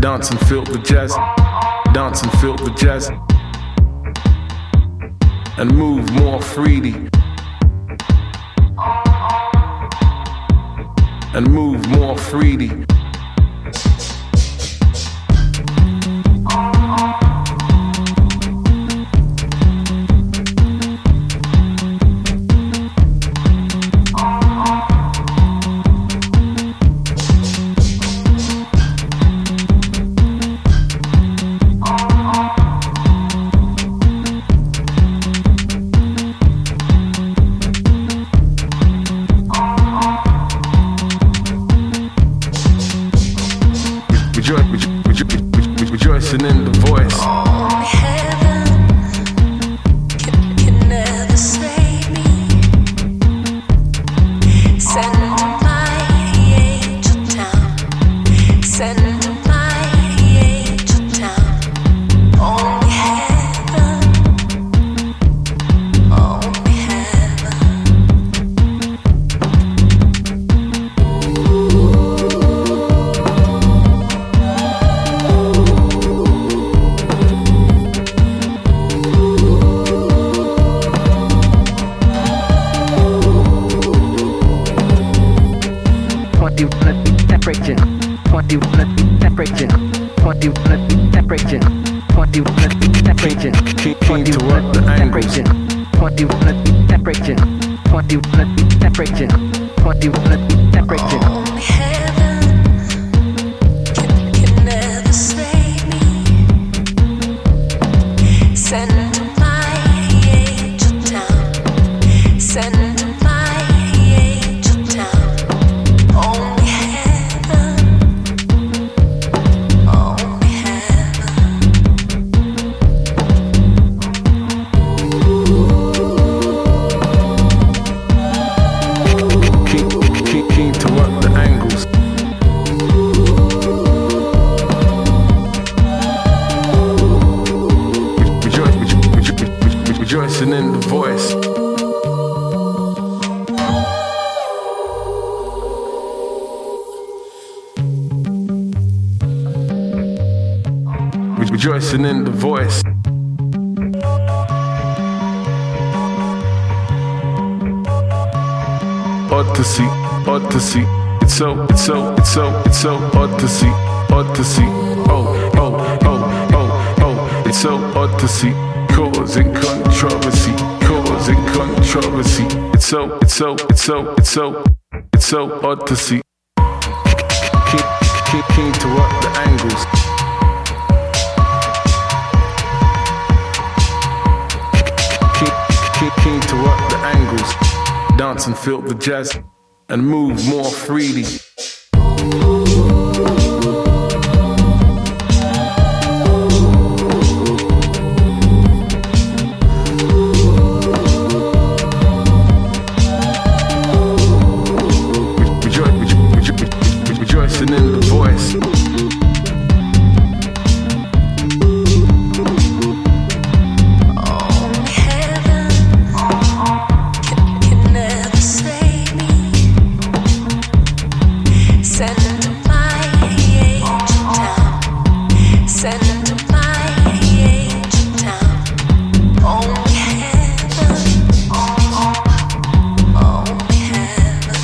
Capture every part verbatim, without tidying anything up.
Dance and feel the jazz. Dance and feel the jazz. And move more freely. And move more freely. Rejoicing in the voice. Only heaven can, can never save me. Send my angel down. Send my angel down. Only heaven. Only heaven. Separation, twenty separation, twenty separation, twenty separation, Keen to work the angles. twenty separation, twenty separation, twenty separation. Only heaven can, can never save me. Send my angel down. Send my angel down. Only heaven. Only heaven. Keen, keen, keen to work the angles. Rejoice, rejoice, rejoice, rejoicing in the voice. Rejoicing in the voice. Odd to see, odd to see. It's so, it's so, it's so, it's so odd to see, odd to see. Oh, oh, oh, oh, oh. It's so odd to see. Causing controversy, causing controversy. It's so, it's so, it's so, it's so, it's so odd to see. Keen, keen, keen to work the angles. Keen, keen, keen to work the angles. Dance and feel the jazz. And move more freely. Rejoicing in the voice. Only heaven can, can never save me. Send my angel down. Send my angel down. Only heaven. Only heaven.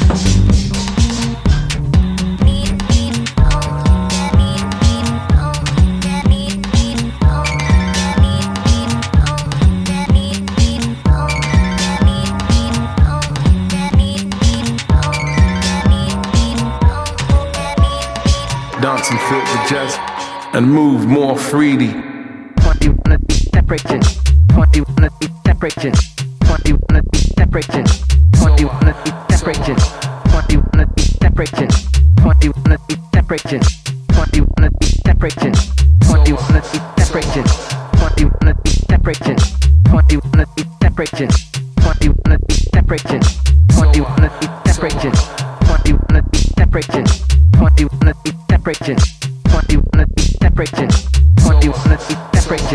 Dance and feel the jazz. And move more freely. twenty separation, twenty separation, twenty separation, twenty separation, twenty separation, twenty separation, twenty separation, twenty separation, twenty separation, twenty separation, twenty separation, twenty separation, twenty separation, twenty separation, twenty separation, twenty separation.